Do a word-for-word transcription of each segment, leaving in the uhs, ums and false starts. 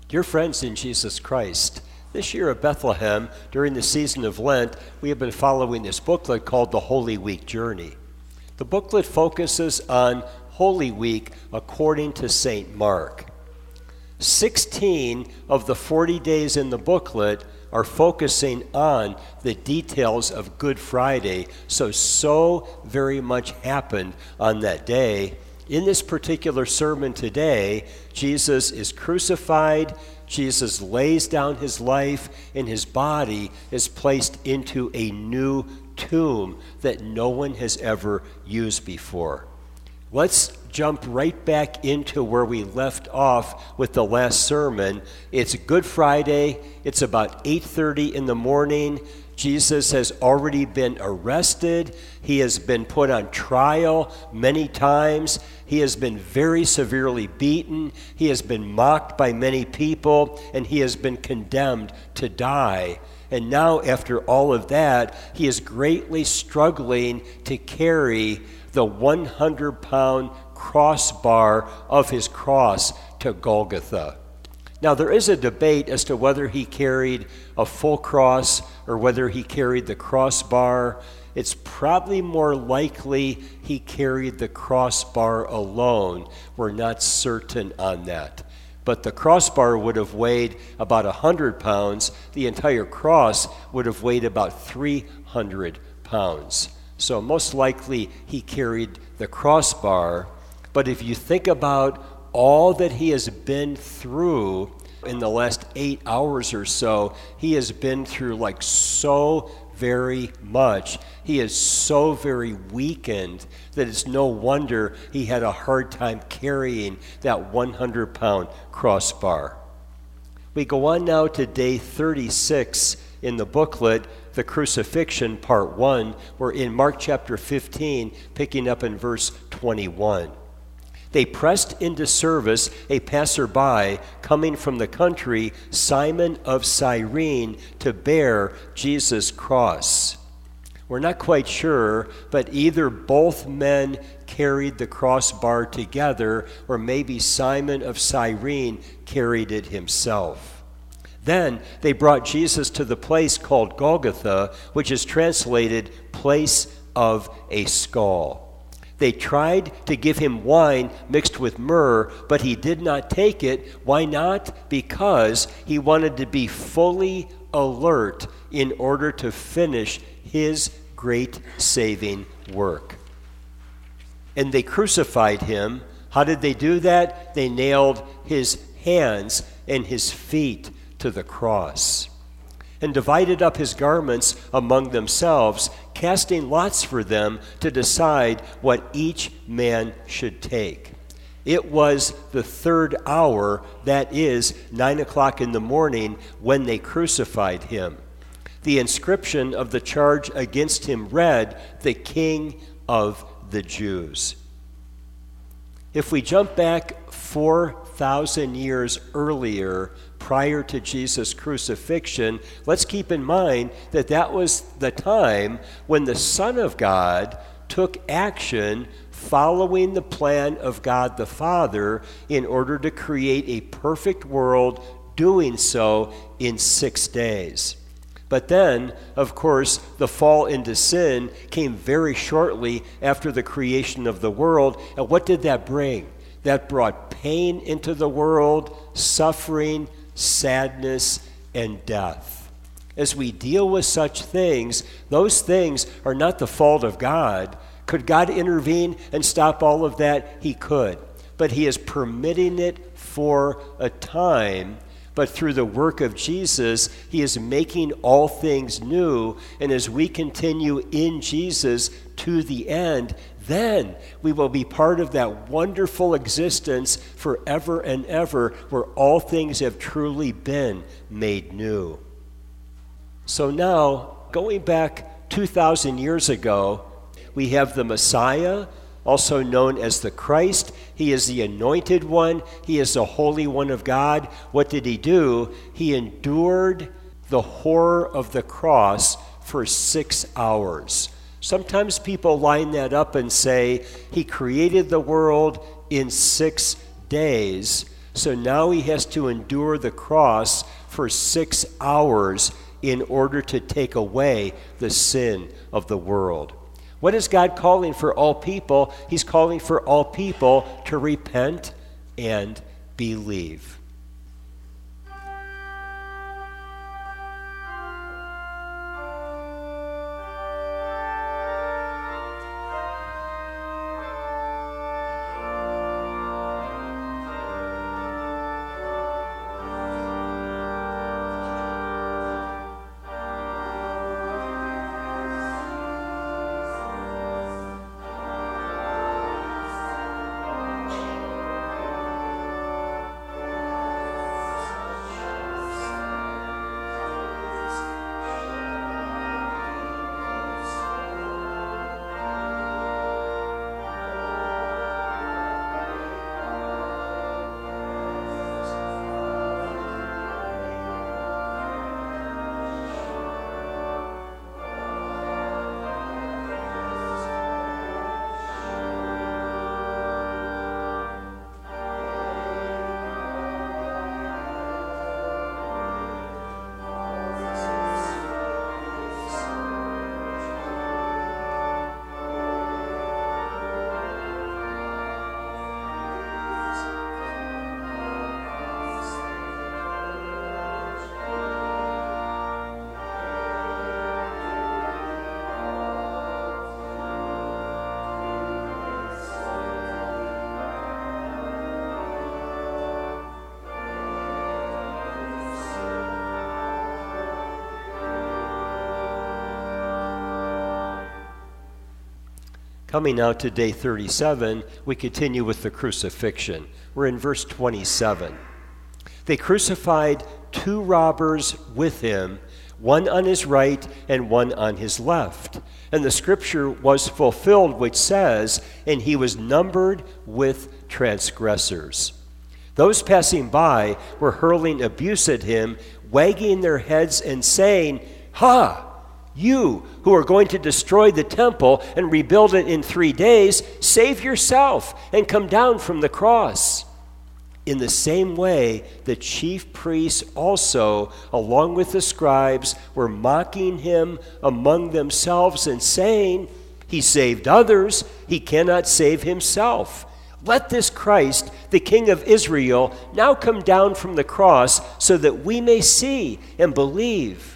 Dear friends in Jesus Christ, this year at Bethlehem, during the season of Lent, we have been following this booklet called The Holy Week Journey. The booklet focuses on Holy Week according to Saint Mark. sixteen of the forty days in the booklet are focusing on the details of Good Friday, so, so very much happened on that day. In this particular sermon today, Jesus is crucified, Jesus lays down his life, and his body is placed into a new tomb that no one has ever used before. Let's jump right back into where we left off with the last sermon. It's Good Friday. It's about eight thirty in the morning. Jesus has already been arrested. He has been put on trial many times. He has been very severely beaten. He has been mocked by many people, and he has been condemned to die. And now, after all of that, he is greatly struggling to carry the one hundred pound crossbar of his cross to Golgotha. Now, there is a debate as to whether he carried a full cross or whether he carried the crossbar. It's probably more likely he carried the crossbar alone. We're not certain on that. But the crossbar would have weighed about one hundred pounds. The entire cross would have weighed about three hundred pounds. So most likely he carried the crossbar. But if you think about all that he has been through in the last eight hours or so, he has been through like so very much. He is so very weakened that it's no wonder he had a hard time carrying that one hundred pound crossbar. We go on now to day thirty-six in the booklet, the crucifixion, part one. We're in Mark chapter fifteen, picking up in verse twenty-one. They pressed into service a passerby coming from the country, Simon of Cyrene, to bear Jesus' cross. We're not quite sure, but either both men carried the crossbar together, or maybe Simon of Cyrene carried it himself. Then they brought Jesus to the place called Golgotha, which is translated place of a skull. They tried to give him wine mixed with myrrh, but he did not take it. Why not? Because he wanted to be fully alert in order to finish his great saving work. And they crucified him. How did they do that? They nailed his hands and his feet to the cross, and divided up his garments among themselves, casting lots for them to decide what each man should take. It was the third hour, that is, nine o'clock in the morning, when they crucified him. The inscription of the charge against him read, "The King of the Jews." If we jump back four thousand years earlier, prior to Jesus' crucifixion, let's keep in mind that that was the time when the Son of God took action following the plan of God the Father in order to create a perfect world, doing so in six days. But then, of course, the fall into sin came very shortly after the creation of the world. And what did that bring? That brought pain into the world, suffering, sadness, and death. As we deal with such things, those things are not the fault of God. Could God intervene and stop all of that? He could. But he is permitting it for a time. But through the work of Jesus, he is making all things new. And as we continue in Jesus to the end, then we will be part of that wonderful existence forever and ever, where all things have truly been made new. So now, going back two thousand years ago, we have the Messiah, also known as the Christ. He is the anointed one. He is the Holy One of God. What did he do? He endured the horror of the cross for six hours. Sometimes people line that up and say he created the world in six days. So now he has to endure the cross for six hours in order to take away the sin of the world. What is God calling for all people? He's calling for all people to repent and believe. Coming now to day thirty-seven, we continue with the crucifixion. We're in verse twenty-seven. They crucified two robbers with him, one on his right and one on his left. And the scripture was fulfilled, which says, "And he was numbered with transgressors." Those passing by were hurling abuse at him, wagging their heads and saying, "Ha! You who are going to destroy the temple and rebuild it in three days, save yourself and come down from the cross." In the same way, the chief priests also, along with the scribes, were mocking him among themselves and saying, "He saved others, he cannot save himself. Let this Christ, the King of Israel, now come down from the cross so that we may see and believe."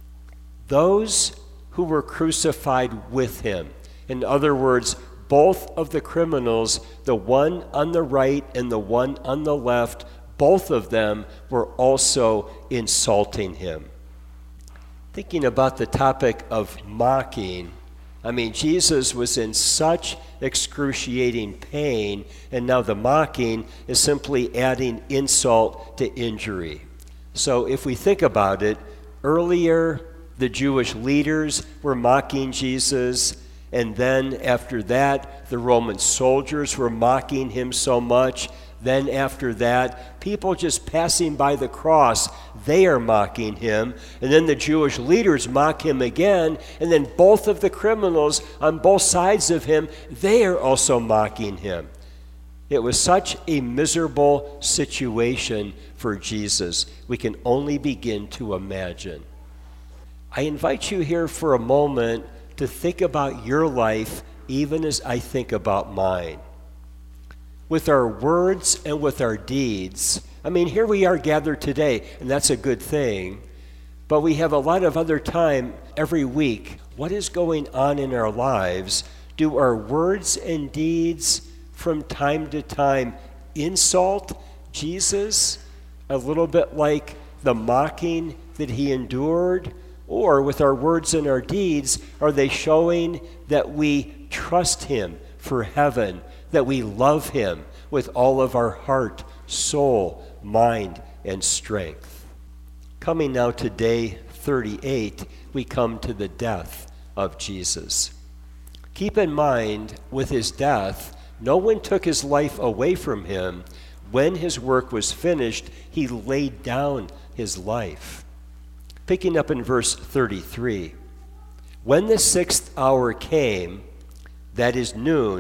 Those who were crucified with him, in other words, both of the criminals, the one on the right and the one on the left, both of them were also insulting him. Thinking about the topic of mocking, I mean, Jesus was in such excruciating pain, and now the mocking is simply adding insult to injury. So if we think about it, earlier the Jewish leaders were mocking Jesus, and then after that, the Roman soldiers were mocking him so much. Then after that, people just passing by the cross, they are mocking him. And then the Jewish leaders mock him again, and then both of the criminals on both sides of him, they are also mocking him. It was such a miserable situation for Jesus. We can only begin to imagine. I invite you here for a moment to think about your life even as I think about mine. With our words and with our deeds, I mean, here we are gathered today, and that's a good thing, but we have a lot of other time every week. What is going on in our lives? Do our words and deeds from time to time insult Jesus a little bit like the mocking that he endured? Or with our words and our deeds, are they showing that we trust him for heaven, that we love him with all of our heart, soul, mind, and strength? Coming now to day thirty-eight, we come to the death of Jesus. Keep in mind, with his death, no one took his life away from him. When his work was finished, he laid down his life. Picking up in verse thirty-three, when the sixth hour came, that is noon,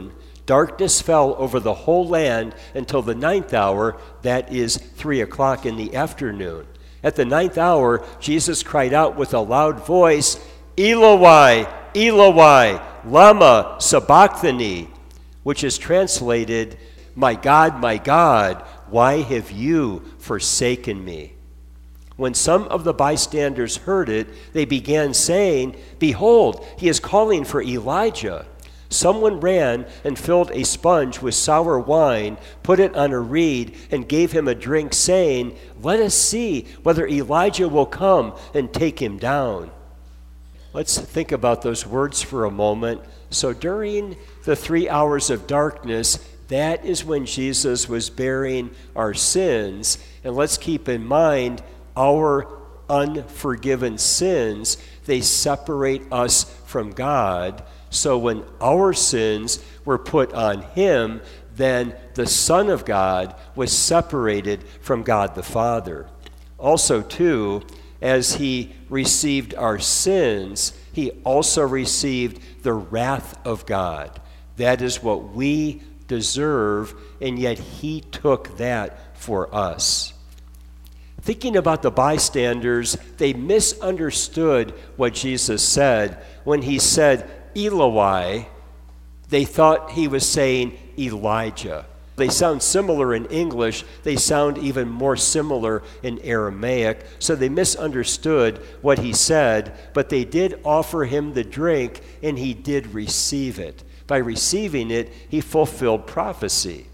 Darkness fell over the whole land until the ninth hour, that is three o'clock in the afternoon. At the ninth hour, Jesus cried out with a loud voice, Eloi, Eloi, lama sabachthani, which is translated, My God, my God, why have you forsaken me? When some of the bystanders heard it, they began saying, Behold, he is calling for Elijah. Someone ran and filled a sponge with sour wine, put it on a reed, and gave him a drink, saying, Let us see whether Elijah will come and take him down. Let's think about those words for a moment. So during the three hours of darkness, that is when Jesus was bearing our sins. And let's keep in mind, our unforgiven sins, they separate us from God. So when our sins were put on him, then the Son of God was separated from God the Father. Also, too, as he received our sins, he also received the wrath of God. That is what we deserve, and yet he took that for us. Thinking about the bystanders, they misunderstood what Jesus said. When he said, Eloi, they thought he was saying Elijah. They sound similar in English. They sound even more similar in Aramaic. So they misunderstood what he said, but they did offer him the drink, and he did receive it. By receiving it, he fulfilled prophecy.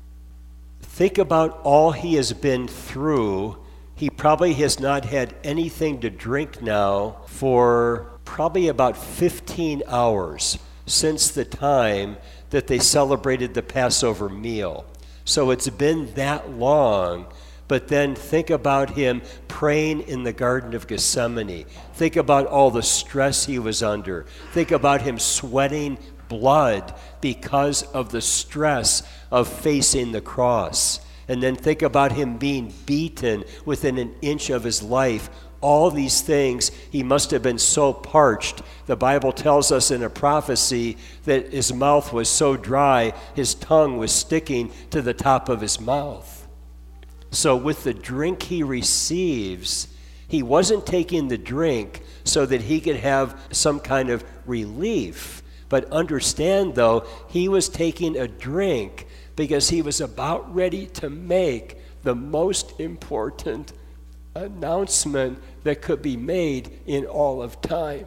Think about all he has been through. He probably has not had anything to drink now for probably about fifteen hours since the time that they celebrated the Passover meal. So it's been that long. But then think about him praying in the Garden of Gethsemane. Think about all the stress he was under. Think about him sweating blood because of the stress of facing the cross. And then think about him being beaten within an inch of his life. All these things, he must have been so parched. The Bible tells us in a prophecy that his mouth was so dry, his tongue was sticking to the top of his mouth. So with the drink he receives, he wasn't taking the drink so that he could have some kind of relief. But understand, though, he was taking a drink because he was about ready to make the most important announcement that could be made in all of time.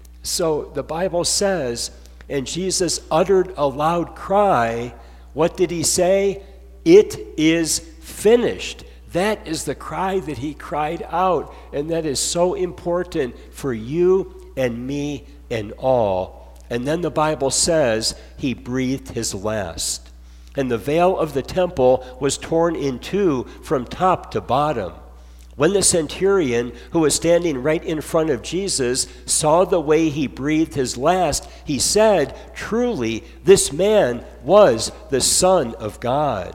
So the Bible says, and Jesus uttered a loud cry. What did he say? It is finished. That is the cry that he cried out, and that is so important for you and me and all. And then the Bible says he breathed his last. And the veil of the temple was torn in two from top to bottom. When the centurion, who was standing right in front of Jesus, saw the way he breathed his last, he said, Truly, this man was the Son of God.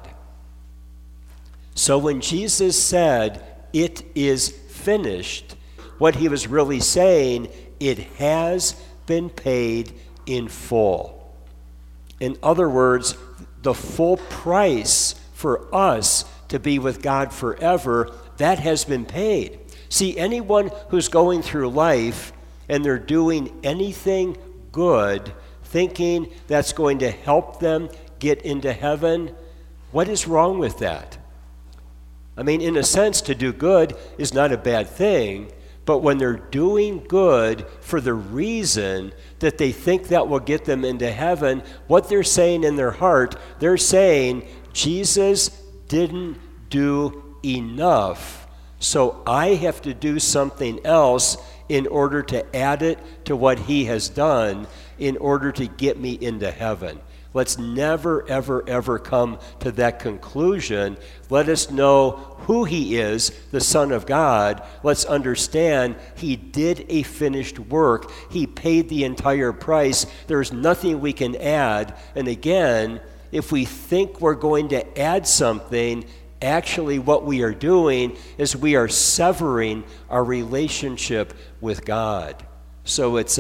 So when Jesus said, It is finished, what he was really saying, it has been paid in full. In other words, the full price for us to be with God forever, that has been paid. See, anyone who's going through life and they're doing anything good, thinking that's going to help them get into heaven, what is wrong with that? I mean, in a sense, to do good is not a bad thing, but when they're doing good for the reason that they think that will get them into heaven, what they're saying in their heart, they're saying, Jesus didn't do enough, so I have to do something else in order to add it to what he has done in order to get me into heaven. Let's never, ever, ever come to that conclusion. Let us know who he is, the Son of God. Let's understand he did a finished work. He paid the entire price. There's nothing we can add. And again, if we think we're going to add something, actually what we are doing is we are severing our relationship with God. So it's a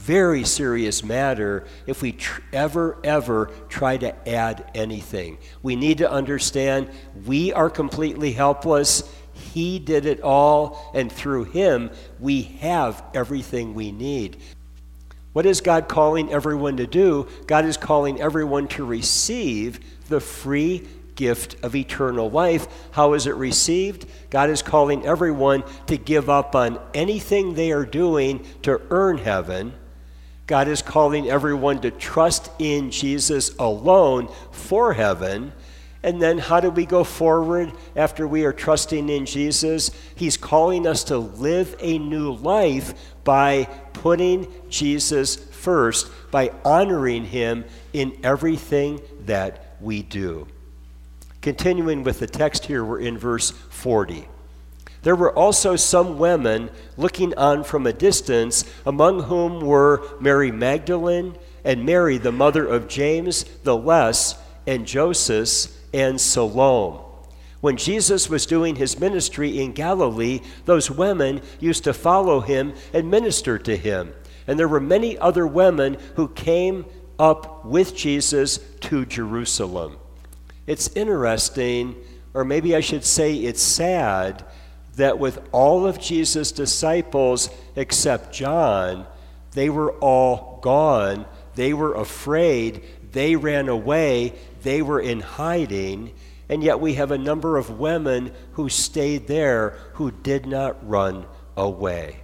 very serious matter if we tr- ever, ever try to add anything. We need to understand we are completely helpless. He did it all, and through him, we have everything we need. What is God calling everyone to do? God is calling everyone to receive the free gift of eternal life. How is it received? God is calling everyone to give up on anything they are doing to earn heaven. God is calling everyone to trust in Jesus alone for heaven. And then how do we go forward after we are trusting in Jesus? He's calling us to live a new life by putting Jesus first, by honoring him in everything that we do. Continuing with the text here, we're in verse forty. There were also some women looking on from a distance, among whom were Mary Magdalene and Mary, the mother of James the Less, and Joseph, and Salome. When Jesus was doing his ministry in Galilee, those women used to follow him and minister to him. And there were many other women who came up with Jesus to Jerusalem. It's interesting, or maybe I should say it's sad, that with all of Jesus' disciples except John, they were all gone. They were afraid. They ran away. They were in hiding. And yet we have a number of women who stayed there who did not run away.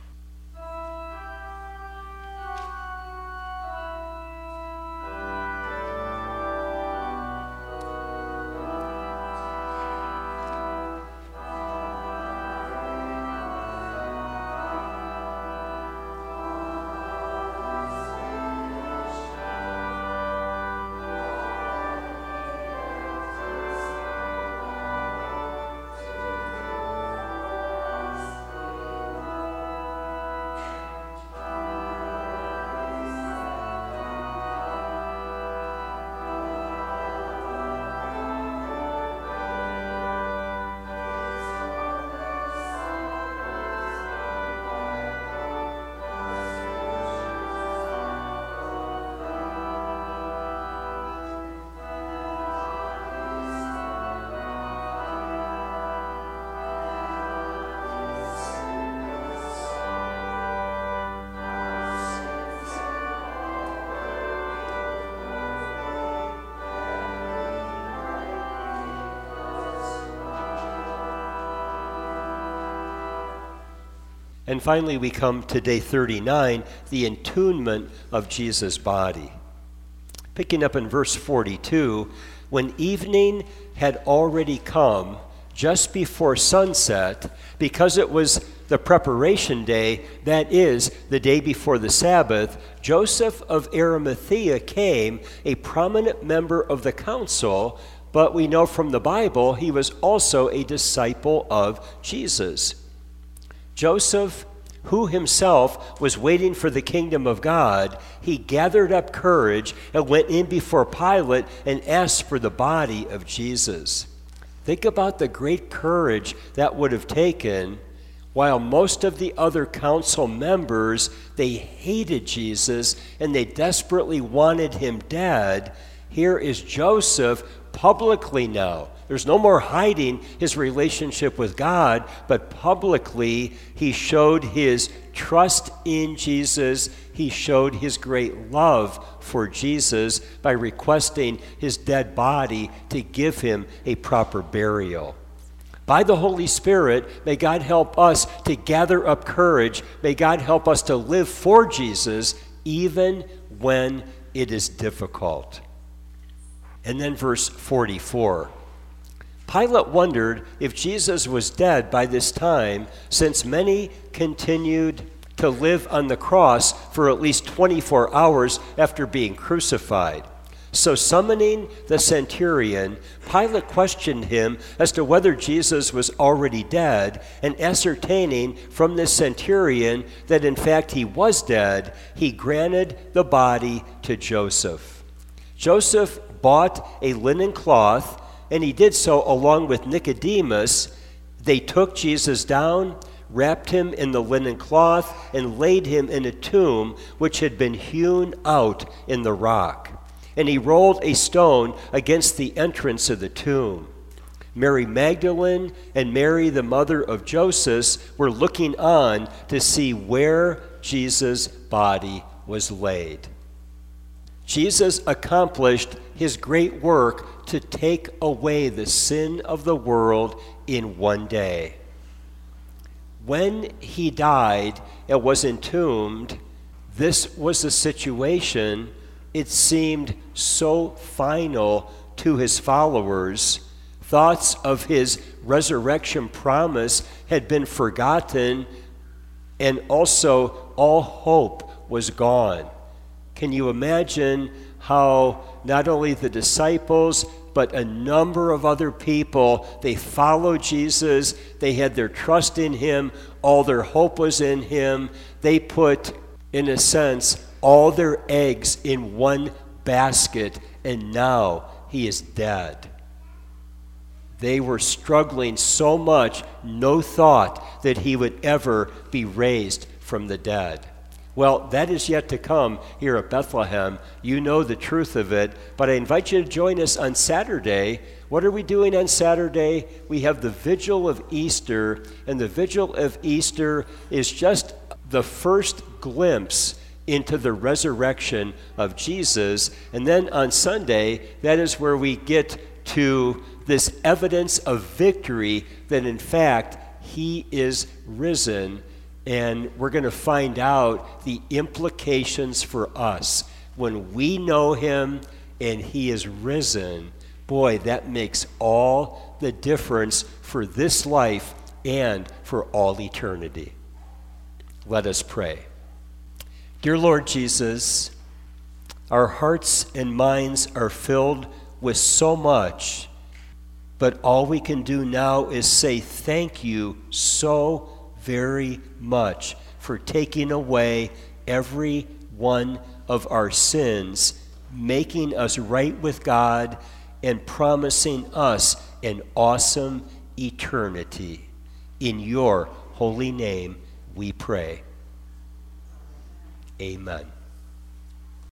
And finally, we come to day thirty-nine, the entombment of Jesus' body. Picking up in verse forty-two, when evening had already come, just before sunset, because it was the preparation day, that is, the day before the Sabbath, Joseph of Arimathea came, a prominent member of the council, but we know from the Bible he was also a disciple of Jesus. Joseph, who himself was waiting for the kingdom of God, he gathered up courage and went in before Pilate and asked for the body of Jesus. Think about the great courage that would have taken. While most of the other council members, they hated Jesus and they desperately wanted him dead, here is Joseph publicly now. There's no more hiding his relationship with God, but publicly he showed his trust in Jesus. He showed his great love for Jesus by requesting his dead body to give him a proper burial. By the Holy Spirit, may God help us to gather up courage. May God help us to live for Jesus even when it is difficult. And then verse forty-four. Pilate wondered if Jesus was dead by this time, since many continued to live on the cross for at least twenty-four hours after being crucified. So summoning the centurion, Pilate questioned him as to whether Jesus was already dead, and ascertaining from this centurion that in fact he was dead, he granted the body to Joseph. Joseph bought a linen cloth, and he did so along with Nicodemus. They took Jesus down, wrapped him in the linen cloth, and laid him in a tomb which had been hewn out in the rock. And he rolled a stone against the entrance of the tomb. Mary Magdalene and Mary, the mother of Joseph, were looking on to see where Jesus' body was laid. Jesus accomplished his great work to take away the sin of the world in one day. When he died and was entombed, this was a situation, it seemed so final to his followers. Thoughts of his resurrection promise had been forgotten, and also all hope was gone. Can you imagine how not only the disciples, but a number of other people, they followed Jesus, they had their trust in him, all their hope was in him. They put, in a sense, all their eggs in one basket, and now he is dead. They were struggling so much, no thought that he would ever be raised from the dead. Well, that is yet to come here at Bethlehem. You know the truth of it, but I invite you to join us on Saturday. What are we doing on Saturday? We have the Vigil of Easter, and the Vigil of Easter is just the first glimpse into the resurrection of Jesus. And then on Sunday, that is where we get to this evidence of victory that in fact he is risen. And we're going to find out the implications for us. When we know him and he is risen, boy, that makes all the difference for this life and for all eternity. Let us pray. Dear Lord Jesus, our hearts and minds are filled with so much, but all we can do now is say thank you so very much for taking away every one of our sins, making us right with God, and promising us an awesome eternity. In your holy name we pray. Amen.